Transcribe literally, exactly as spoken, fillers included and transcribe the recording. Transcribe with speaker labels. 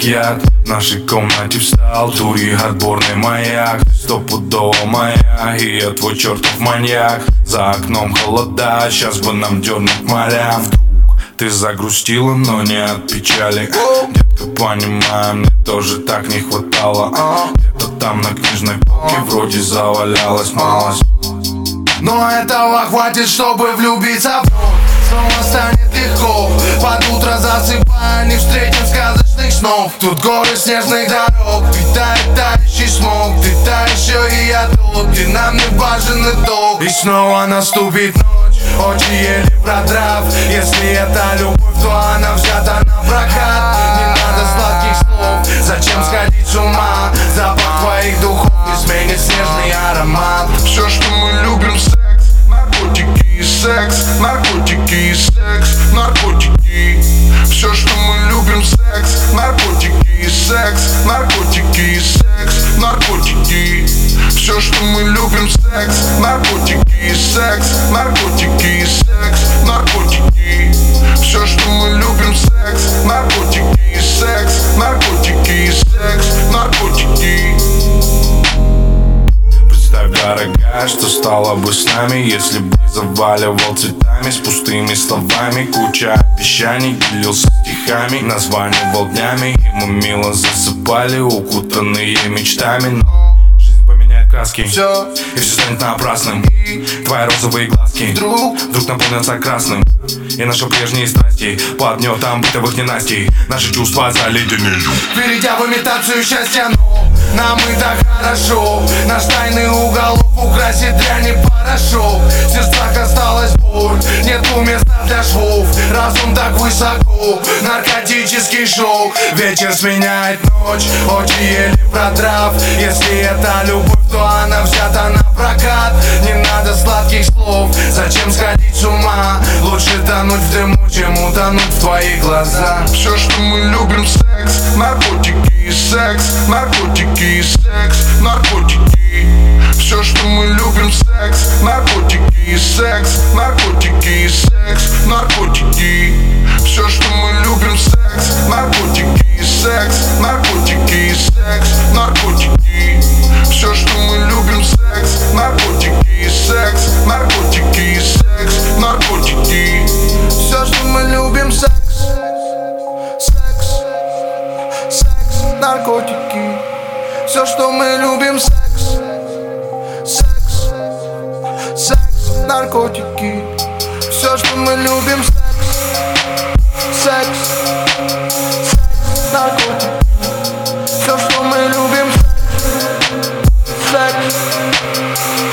Speaker 1: яд. В нашей комнате встал тури отборный маяк. Ты стопудово моя, и я твой чертов маньяк. За окном холода, сейчас бы нам дернуть моря. Вдруг ты загрустила, но не от печали. Детка, понимаю, мне тоже так не хватало. Где-то там на книжной полке вроде завалялась малость.
Speaker 2: Но этого хватит, чтобы влюбиться вновь. Снова станет легко. Под утро засыпая, не встретим сказочных снов. Тут горы снежных дорог, витает тающий смог. Ты та еще и я тот, где нам не важен итог. И снова наступит ночь, очень еле продрав. Если это любовь, то она взята на прокат. Не надо сладких слов, зачем сходить с ума? Запах твоих духов не сменит снежный аромат.
Speaker 3: Все, что мы любим, секс, наркотики и секс, наркотики и секс, наркотики. Все, что мы любим, секс, наркотики и секс, наркотики и секс, наркотики. Все, что мы любим, секс, наркотики и секс, наркотики и секс, наркотики. Все, что мы любим, секс, наркотики и секс, наркотики и секс, наркотики.
Speaker 1: Представь, дорогая, что стало бы с нами, если бы заваливал цветами с пустыми словами. Куча обещаний, делился стихами, названивал днями, и мы мило засыпали, укутанные мечтами. Но жизнь поменяет краски,
Speaker 2: Все,
Speaker 1: и все станет напрасным. Твои розовые глазки
Speaker 2: вдруг
Speaker 1: вдруг наполнятся красным. И наши прежние страсти под гнетом бытовых ненастий наши чувства заледенеют.
Speaker 2: перейдя в имитацию счастья, но нам и так хорошо. Наш тайный уголок украсит дрянь и порошок. В сердцах осталась боль, нету места для швов. Разум так высоко, наркотический шоу. Вечер сменяет ночь, очень еле продрав. Если это любовь, то она взята на прокат. Не надо сладких слов, зачем сходить с ума? Лучше тонуть в дыму, чем утонуть в твоих глазах.
Speaker 3: Все, что мы любим, секс, наркотики и секс, наркотики и секс, наркотики. Все, что мы любим, секс, наркотики и секс, наркотики и секс, наркотики. Все, что мы любим, секс, наркотики и секс, наркотики и секс, наркотики. Все, что мы любим, секс, наркотики и секс, наркотики и секс, наркотики.
Speaker 2: Все, что мы любим, секс, секс, секс, наркотики. Все, что мы любим, секс, секс, секс, наркотики. Все, что мы любим, секс, секс, секс, наркотики. Все, что мы любим, секс, секс.